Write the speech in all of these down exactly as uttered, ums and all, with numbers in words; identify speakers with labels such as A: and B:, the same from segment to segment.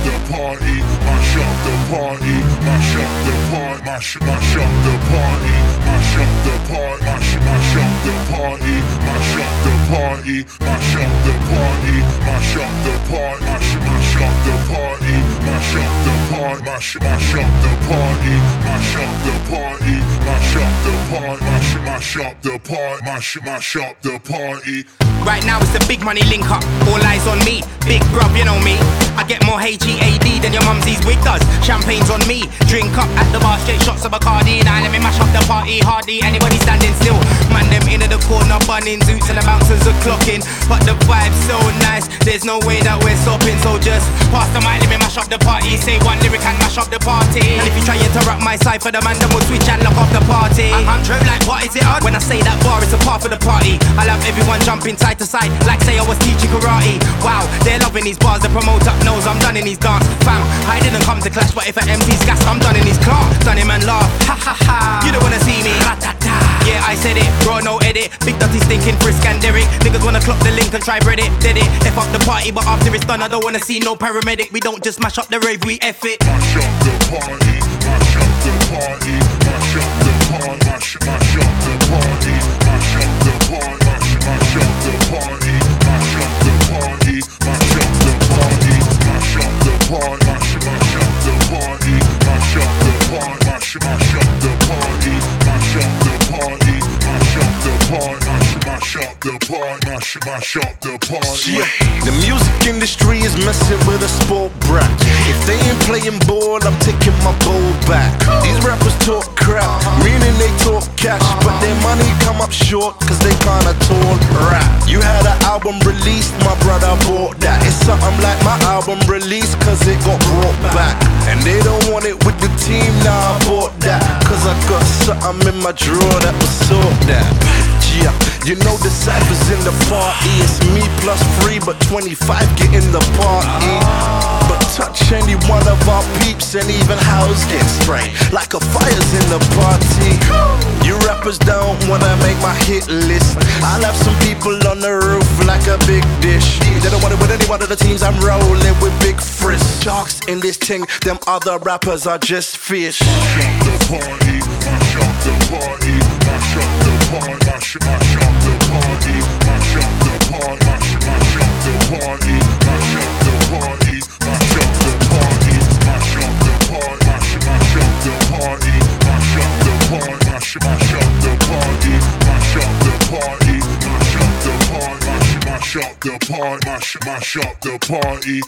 A: the party, mash up the party, mash up the party, mash, mash up the party, mash up the party, mash, mash up the party, mash up the party, mash up the party, mash up the party, mash, mash up the party, mash up the party, mash, mash up the party, mash up the party, mash up the party, mash, mash up the party, mash, mash up the party.
B: Right now it's a big money link up, all eyes on me. Big bruv, you know me. I get more H E A D than your mumsy's wig does. Champagne's on me. Drink up at the bar, straight shots of Bacardi. Now let me mash up the party, hardly anybody standing still. Man, them into the corner, bunning zoots and the bouncers are clocking. But the vibe's so nice, there's no way that we're stopping. So just pass the mic, let me mash up the party. Say one lyric and mash up the party. And if you try to interrupt my cipher, the man then will switch and lock off the party. I'm true like, what is it on? When I say that bar, it's a part of the party. I'll have everyone jumping side to side, like say I was teaching karate. Wow, they're loving these bars, the promoter knows I'm done in these dance. Fam, I didn't come to clash, but if an M C's gas, I'm done in his car. Done him and laugh, ha ha ha. You don't wanna see me, ra-ta-ta. Yeah, I said it, bro, no edit. Big dirty stinking Frisk and Derek. Niggas wanna clock the link and try bread it, did it. F up the party, but after it's done, I don't wanna see no paramedic. We don't just mash up the rave, we F it.
A: Mash up the party, mash up the party, mash up the party, mash, mash up the party, mash up the party, mash, mash up the party, mash up the party, mash up the party, mash up the party, mash, mash up the party, mash up the party, mash, mash up the party, mash up the party, mash up the party, mash, mash up the party, mash, mash up the party.
C: Yeah, the music industry is messing with a sport brat. If they ain't playing ball, I'm taking my ball back. These rappers talk crap, meaning they talk cash, but their money come up short, cause they kinda talk rap. You had an album released, my brother bought that. It's something like my album released, cause it got brought back. And they don't want it with the team, now I bought that, cause I got something in my drawer that will sort that. Yeah, you know the cyphers in the party. It's me plus three, but twenty-five get in the party. But touch any one of our peeps and even house gets sprayed like a fire's in the party. You rappers don't wanna make my hit list. I'll have some people on the roof like a big dish. They don't want it with any one of the teams. I'm rolling with big frisk. Sharks in this thing, them other rappers are just fish.
A: Mash up the party, mash up the party, mash up the party, mash, mash up the party, mash up the party, mash, mash up the party, mash up the party, mash up the party, mash up the party, mash, mash up the party, mash up the party, mash, mash up the party, mash up the party, mash up the party, mash, mash up the party, mash, mash up the party.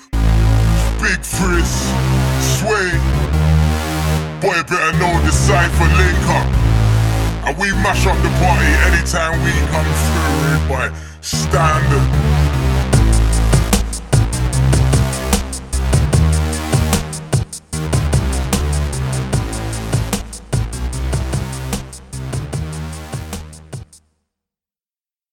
A: Big Frizz, Sway, boy better know the cypher link up. And we mash up the party anytime we come through, boy. Standard.